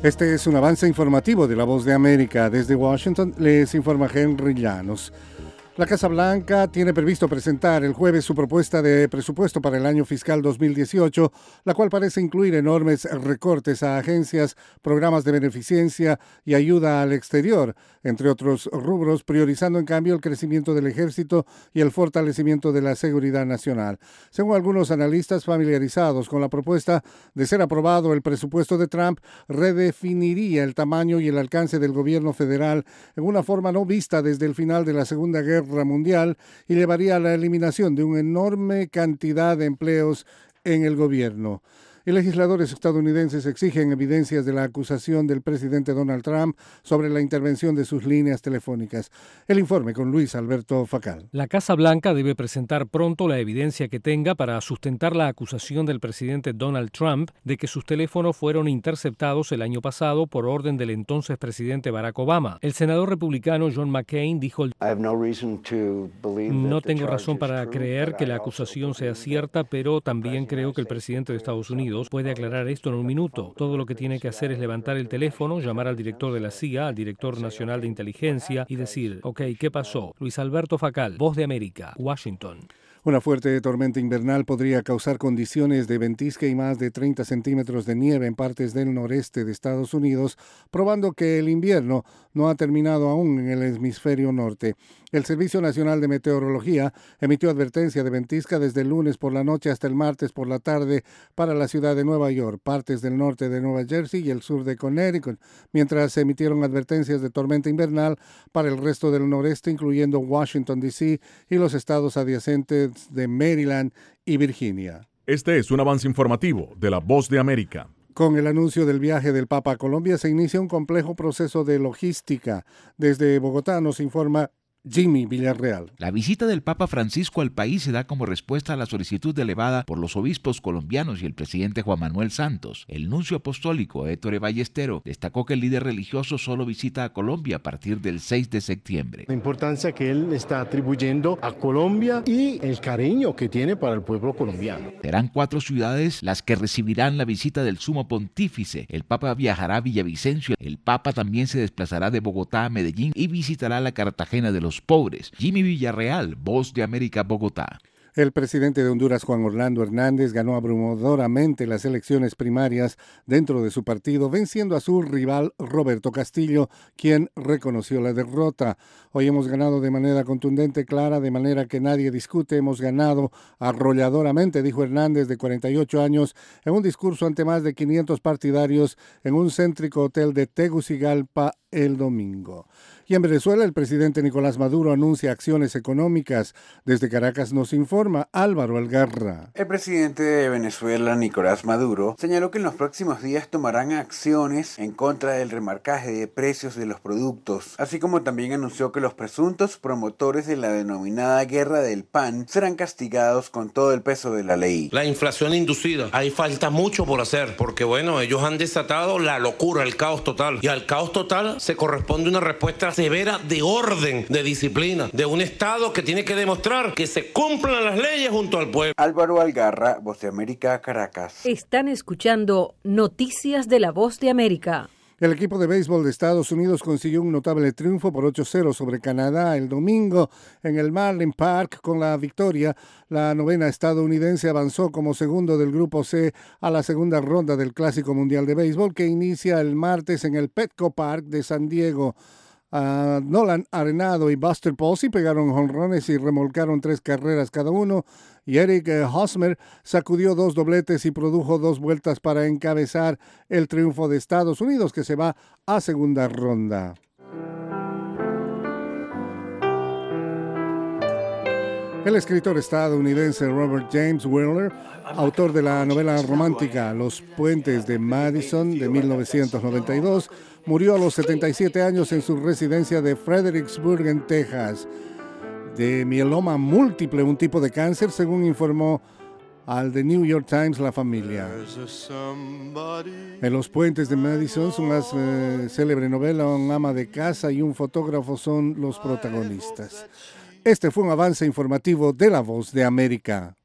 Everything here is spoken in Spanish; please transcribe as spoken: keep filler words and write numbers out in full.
Este es un avance informativo de La Voz de América. Desde Washington les informa Henry Llanos. La Casa Blanca tiene previsto presentar el jueves su propuesta de presupuesto para el año fiscal dos mil dieciocho, la cual parece incluir enormes recortes a agencias, programas de beneficencia y ayuda al exterior, entre otros rubros, priorizando en cambio el crecimiento del ejército y el fortalecimiento de la seguridad nacional. Según algunos analistas familiarizados con la propuesta, de ser aprobado el presupuesto de Trump, redefiniría el tamaño y el alcance del gobierno federal en una forma no vista desde el final de la Segunda Guerra Mundial y llevaría a la eliminación de una enorme cantidad de empleos en el gobierno. Y legisladores estadounidenses exigen evidencias de la acusación del presidente Donald Trump sobre la intervención de sus líneas telefónicas. El informe con Luis Alberto Facal. La Casa Blanca debe presentar pronto la evidencia que tenga para sustentar la acusación del presidente Donald Trump de que sus teléfonos fueron interceptados el año pasado por orden del entonces presidente Barack Obama. El senador republicano John McCain dijo: No tengo razón para creer que la acusación sea cierta, pero también creo que el presidente de Estados Unidos puede aclarar esto en un minuto. Todo lo que tiene que hacer es levantar el teléfono, llamar al director de la C I A, al director nacional de inteligencia y decir: ok, ¿qué pasó? Luis Alberto Facal, Voz de América, Washington. Una fuerte tormenta invernal podría causar condiciones de ventisca y más de treinta centímetros de nieve en partes del noreste de Estados Unidos, probando que el invierno no ha terminado aún en el hemisferio norte. El Servicio Nacional de Meteorología emitió advertencia de ventisca desde el lunes por la noche hasta el martes por la tarde para la ciudad de Nueva York, partes del norte de Nueva Jersey y el sur de Connecticut, mientras se emitieron advertencias de tormenta invernal para el resto del noreste, incluyendo Washington, D C y los estados adyacentes de Maryland y Virginia. Este es un avance informativo de La Voz de América. Con el anuncio del viaje del Papa a Colombia se inicia un complejo proceso de logística. Desde Bogotá nos informa Jimmy Villarreal. La visita del Papa Francisco al país se da como respuesta a la solicitud elevada por los obispos colombianos y el presidente Juan Manuel Santos. El nuncio apostólico Ettore Ballestero destacó que el líder religioso solo visita a Colombia a partir del seis de septiembre. La importancia que él está atribuyendo a Colombia y el cariño que tiene para el pueblo colombiano. Serán cuatro ciudades las que recibirán la visita del sumo pontífice. El Papa viajará a Villavicencio. El Papa también se desplazará de Bogotá a Medellín y visitará la Cartagena de los Pobres. Jimmy Villarreal, Voz de América, Bogotá. El presidente de Honduras, Juan Orlando Hernández, ganó abrumadoramente las elecciones primarias dentro de su partido, venciendo a su rival Roberto Castillo, quien reconoció la derrota. Hoy hemos ganado de manera contundente, clara, de manera que nadie discute. Hemos ganado arrolladoramente, dijo Hernández, de cuarenta y ocho años, en un discurso ante más de quinientos partidarios en un céntrico hotel de Tegucigalpa el domingo. Y en Venezuela, el presidente Nicolás Maduro anuncia acciones económicas. Desde Caracas nos informa Álvaro Algarra. El presidente de Venezuela, Nicolás Maduro, señaló que en los próximos días tomarán acciones en contra del remarcaje de precios de los productos, así como también anunció que los presuntos promotores de la denominada guerra del pan serán castigados con todo el peso de la ley. La inflación inducida, ahí falta mucho por hacer, porque bueno, ellos han desatado la locura, el caos total, y al caos total se corresponde una respuesta severa de orden, de disciplina, de un Estado que tiene que demostrar que se cumplan las leyes junto al pueblo. Álvaro Algarra, Voz de América, Caracas. Están escuchando Noticias de la Voz de América. El equipo de béisbol de Estados Unidos consiguió un notable triunfo por ocho cero sobre Canadá el domingo en el Marlin Park. Con la victoria, la novena estadounidense avanzó como segundo del Grupo C a la segunda ronda del Clásico Mundial de Béisbol, que inicia el martes en el Petco Park de San Diego. Uh, Nolan Arenado y Buster Posey pegaron jonrones y remolcaron tres carreras cada uno, y Eric eh, Hosmer sacudió dos dobletes y produjo dos vueltas para encabezar el triunfo de Estados Unidos, que se va a segunda ronda. El escritor estadounidense Robert James Wheeler, autor de la novela romántica Los Puentes de Madison de mil novecientos noventa y dos, murió a los setenta y siete años en su residencia de Fredericksburg, en Texas, de mieloma múltiple, un tipo de cáncer, según informó al The New York Times la familia. En Los Puentes de Madison, su más eh, célebre novela, un ama de casa y un fotógrafo son los protagonistas. Este fue un avance informativo de La Voz de América.